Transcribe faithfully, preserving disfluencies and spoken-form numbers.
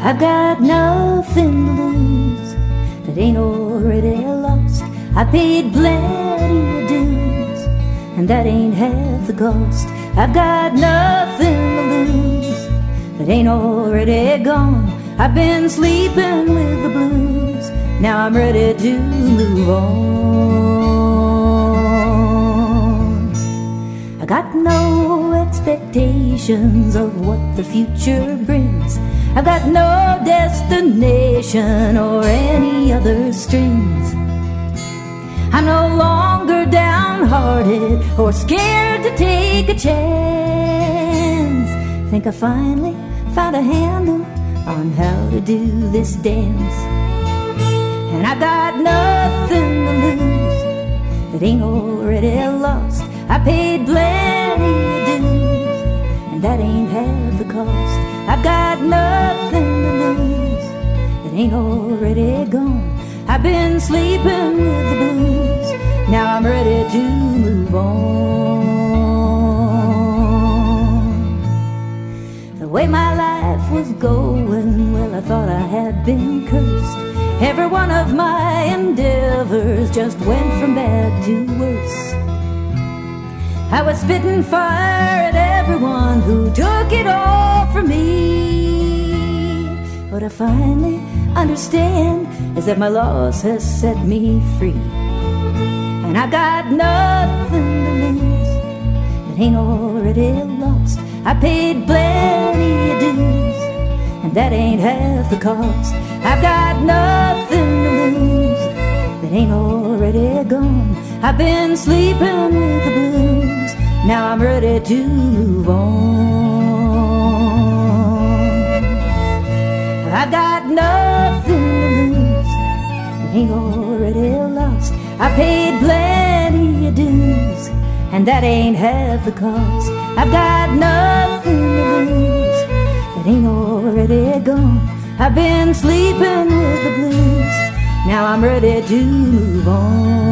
I've got nothing to lose that ain't already lost. I paid plenty of dues, and that ain't half the cost. I've got nothing to lose that ain't already gone. I've been sleeping with the blues, now I'm ready to move on. I got no expectations of what the future brings. I've got no destination or any other strings. I'm no longer downhearted or scared to take a chance. Think I finally found a handle on how to do this dance. And I've got nothing to lose that ain't already lost. I paid plenty of dues, and that ain't half the cost. I've got nothing to lose that ain't already gone. I've been sleeping with the blues, now I'm ready to move on. The way my life was going, well, I thought I had been cursed. Every one of my endeavors just went from bad to worse. I was spitting fire at everyone who took it all from me. What I finally understand is that my loss has set me free. And I got nothing to lose that ain't already lost. I paid plenty of dues, and that ain't half the cost. I've got nothing to lose that ain't already gone. I've been sleeping with the blues, now I'm ready to move on. I've got nothing to lose that ain't already lost. I paid plenty of dues, and that ain't half the cost. I've got nothing to lose that ain't already gone. I've been sleeping with the blues, now I'm ready to move on.